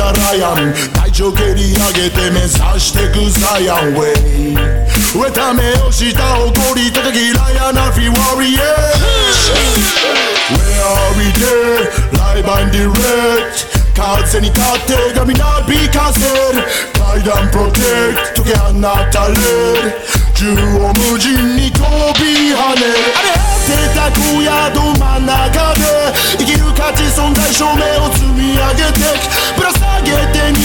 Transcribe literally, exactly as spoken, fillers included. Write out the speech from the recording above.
ライアン体調蹴り上げて目指してくザイアンウェイ上た目を下怒り高きライアンアルフィーワリエ Where are we there? Live and direct風に勝って髪なびかせる階段プロテクト解き放たれる縦横無尽に飛び跳ねるあれてた小宿真ん中で生きる価値存在証明を積み上げてくぶら下げて